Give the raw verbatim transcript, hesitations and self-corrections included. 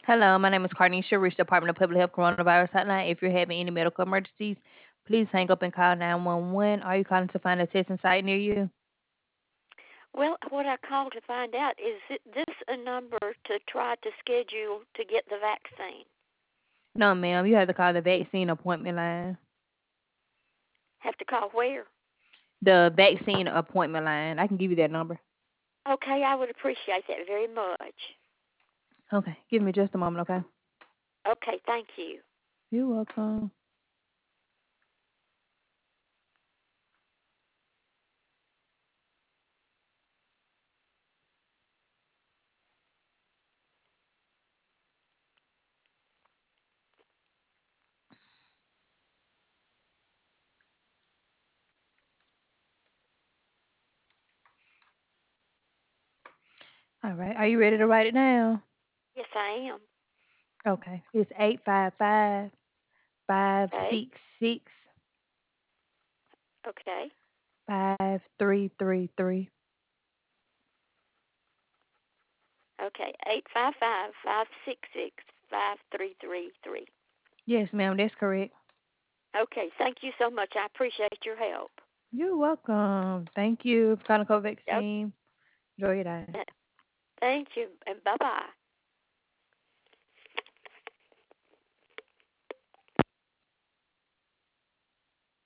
Hello, my name is Carnisha, Rich Department of Public Health Coronavirus Hotline. If you're having any medical emergencies, please hang up and call nine one one. Are you calling to find a testing site near you? Well, what I called to find out is it this a number to try to schedule to get the vaccine? No, ma'am. You have to call the vaccine appointment line. Have to call where? The vaccine appointment line. I can give you that number. Okay, I would appreciate that very much. Okay, give me just a moment, okay? Okay, thank you. You're welcome. All right. Are you ready to write it down? Yes, I am. Okay. It's eight five five five Okay, six six okay, five three three three. okay. Eight five five five six six five three three three. Yes, ma'am. That's correct. Okay, thank you so much. I appreciate your help. You're welcome. Thank you for calling COVID Yep. vaccine. Enjoy your day. Thank you, and bye bye.